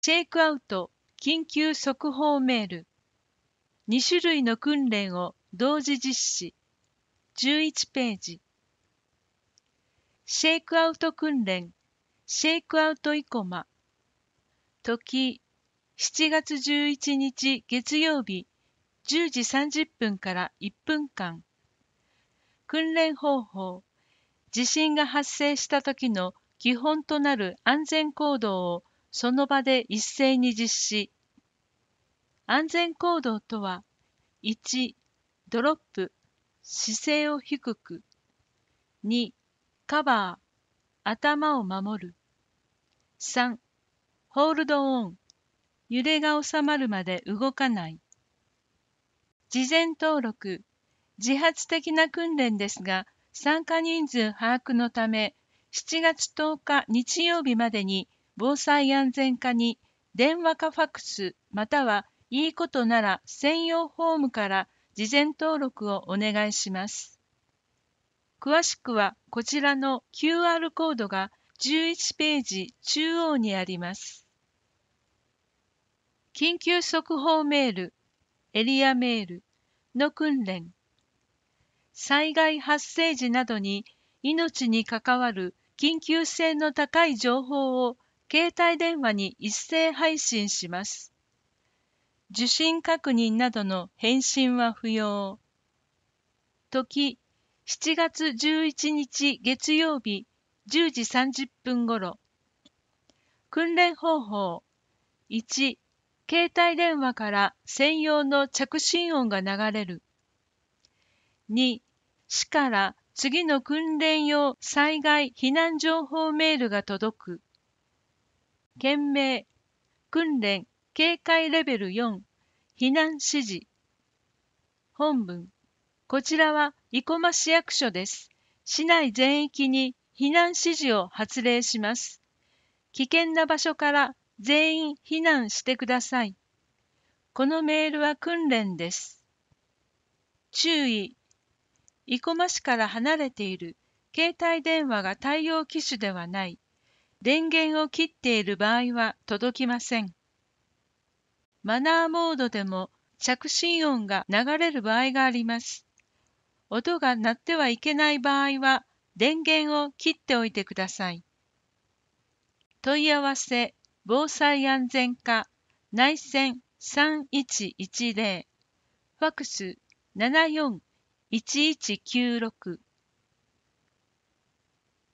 シェイクアウト緊急速報メール。2種類の訓練を同時実施。11ページ。シェイクアウト訓練。シェイクアウト生駒。時、7月11日月曜日10時30分から1分間。訓練方法。地震が発生した時の基本となる安全行動をその場で一斉に実施。安全行動とは、1、ドロップ、姿勢を低く。2、カバー、頭を守る。3、ホールドオン、揺れが収まるまで動かない。事前登録、自発的な訓練ですが、参加人数把握のため、7月10日日曜日までに防災安全課に電話かファックスまたはいいことなら専用フォームから事前登録をお願いします。詳しくはこちらの QR コードが11ページ中央にあります。緊急速報メール、エリアメールの訓練。災害発生時などに命に関わる緊急性の高い情報を携帯電話に一斉配信します。受信確認などの返信は不要。時、7月11日月曜日10時30分ごろ。訓練方法。1、携帯電話から専用の着信音が流れる。2、市から次の訓練用災害避難情報メールが届く。件名、訓練警戒レベル4、避難指示。本文、こちらは生駒市役所です。市内全域に避難指示を発令します。危険な場所から全員避難してください。このメールは訓練です。注意。生駒市から離れている携帯電話が対応機種ではない、電源を切っている場合は届きません。マナーモードでも着信音が流れる場合があります。音が鳴ってはいけない場合は電源を切っておいてください。問い合わせ、防災安全課、内線3110、ファクス741196